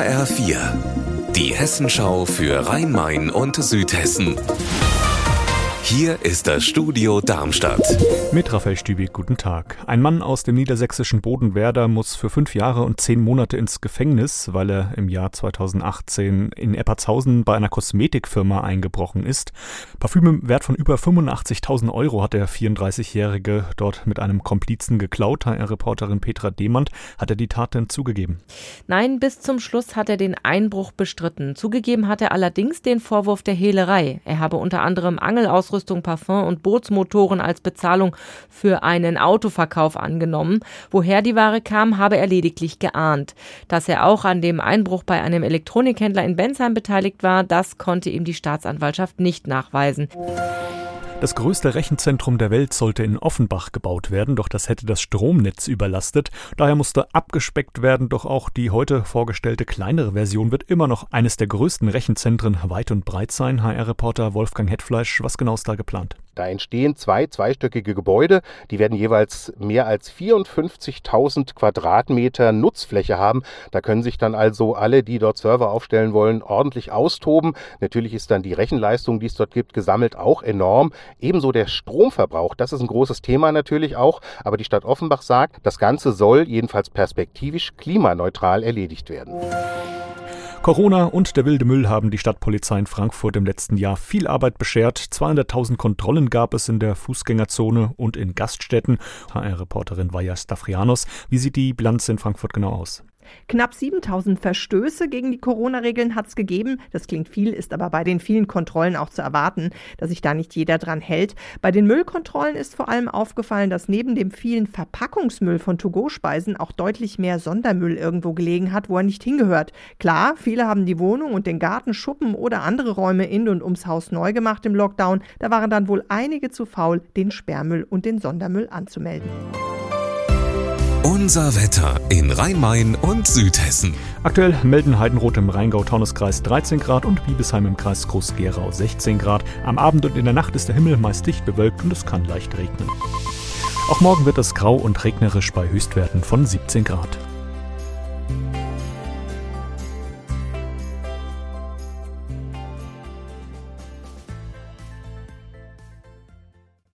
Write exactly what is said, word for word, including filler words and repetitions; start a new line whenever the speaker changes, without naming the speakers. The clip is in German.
H R vier, die Hessenschau für Rhein-Main und Südhessen. Hier ist das Studio Darmstadt.
Mit Raphael Stübig, guten Tag. Ein Mann aus dem niedersächsischen Bodenwerder muss für fünf Jahre und zehn Monate ins Gefängnis, weil er im Jahr zweitausendachtzehn in Eppertshausen bei einer Kosmetikfirma eingebrochen ist. Parfüm im Wert von über fünfundachtzigtausend Euro hat der vierunddreißigjährige dort mit einem Komplizen geklaut. H R-Reporterin Petra Demand, hat er die Tat denn zugegeben?
Nein, bis zum Schluss hat er den Einbruch bestritten. Zugegeben hat er allerdings den Vorwurf der Hehlerei. Er habe unter anderem Angelausrüstung, Parfum und Bootsmotoren als Bezahlung für einen Autoverkauf angenommen. Woher die Ware kam, habe er lediglich geahnt. Dass er auch an dem Einbruch bei einem Elektronikhändler in Bensheim beteiligt war, das konnte ihm die Staatsanwaltschaft nicht nachweisen.
Das größte Rechenzentrum der Welt sollte in Offenbach gebaut werden, doch das hätte das Stromnetz überlastet. Daher musste abgespeckt werden, doch auch die heute vorgestellte kleinere Version wird immer noch eines der größten Rechenzentren weit und breit sein. H R-Reporter Wolfgang Hetfleisch, was genau ist da geplant?
Da entstehen zwei zweistöckige Gebäude, die werden jeweils mehr als vierundfünfzigtausend Quadratmeter Nutzfläche haben. Da können sich dann also alle, die dort Server aufstellen wollen, ordentlich austoben. Natürlich ist dann die Rechenleistung, die es dort gibt, gesammelt auch enorm. Ebenso der Stromverbrauch, das ist ein großes Thema natürlich auch. Aber die Stadt Offenbach sagt, das Ganze soll jedenfalls perspektivisch klimaneutral erledigt werden.
Corona und der wilde Müll haben die Stadtpolizei in Frankfurt im letzten Jahr viel Arbeit beschert. zweihunderttausend Kontrollen gab es in der Fußgängerzone und in Gaststätten. H R-Reporterin Vaja Stavrianos, wie sieht die Bilanz in Frankfurt genau aus?
Knapp siebentausend Verstöße gegen die Corona-Regeln hat es gegeben. Das klingt viel, ist aber bei den vielen Kontrollen auch zu erwarten, dass sich da nicht jeder dran hält. Bei den Müllkontrollen ist vor allem aufgefallen, dass neben dem vielen Verpackungsmüll von To-Go-Speisen auch deutlich mehr Sondermüll irgendwo gelegen hat, wo er nicht hingehört. Klar, viele haben die Wohnung und den Garten, Schuppen oder andere Räume in und ums Haus neu gemacht im Lockdown. Da waren dann wohl einige zu faul, den Sperrmüll und den Sondermüll anzumelden.
Unser Wetter in Rhein-Main und Südhessen.
Aktuell melden Heidenroth im Rheingau-Taunus-Kreis dreizehn Grad und Biebesheim im Kreis Groß-Gerau sechzehn Grad. Am Abend und in der Nacht ist der Himmel meist dicht bewölkt und es kann leicht regnen. Auch morgen wird es grau und regnerisch bei Höchstwerten von siebzehn Grad.